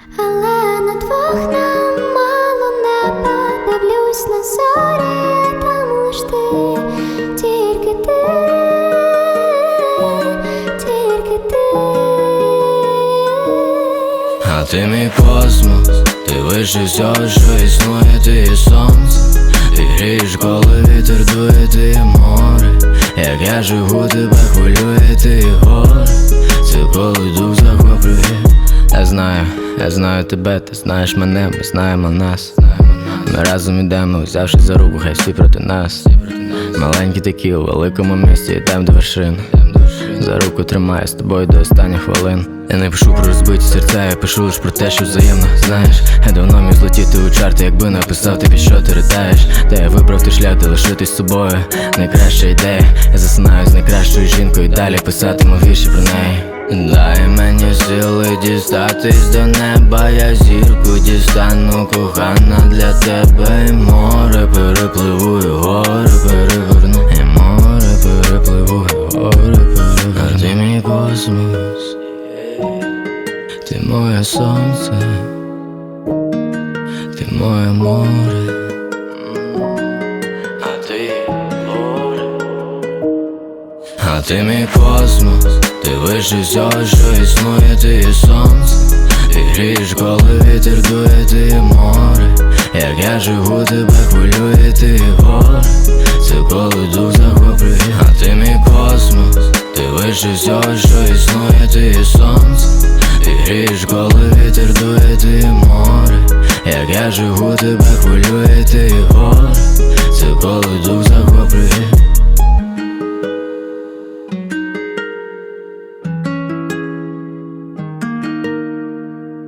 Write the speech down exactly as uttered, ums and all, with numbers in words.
Але на двох нам мало неба. Дивлюсь на зорі, там лиш ти, тільки ти, тільки ти. А ти мій космос, ти вище всього, що існує, ти є сонце. Ти грієш, коли вітер дує, ти є море. Як я живу, тебе хвилює, ти є горе. Це коли дух захоплює. Я знаю, я знаю тебе, ти знаєш мене, ми знаємо нас. Ми разом ідемо, взявши за руку, хай всі проти нас. Маленькі такі у великому місті, йдем до вершин. За руку тримаю з тобою до останніх хвилин. Я не пишу про розбиті серця, я пишу лиш про те, що взаємно. Знаєш, я давно міг злетіти у чарти, якби написав тобі, що ти ридаєш. Та я вибрав той шлях, де лишитись з собою. Найкраща ідея, я засинаю з найкращою жінкою і далі писатиму вірші про неї. Дай мені сили дістатись до неба, я зірку дістану, кохана, для тебе. І море перепливу, і гори переверну. І море перепливу, і гори переверну. А ти мій космос, ти моє сонце, ти моє море, а ти горе. А ти мій космос, ти вище всього, що існує, ти є сонце. Ти грієш, коли вітер дує, ти є море. Як я живу, тебе хвилює, ти є горе. Це коли дух захоплює. А ти мій космос, ти вище всього, що існує, ти є сонце. Ти грієш, коли вітер дує, ти є море. Як я живу, тебе хвилює, ти є горе. Це коли дух захоплює.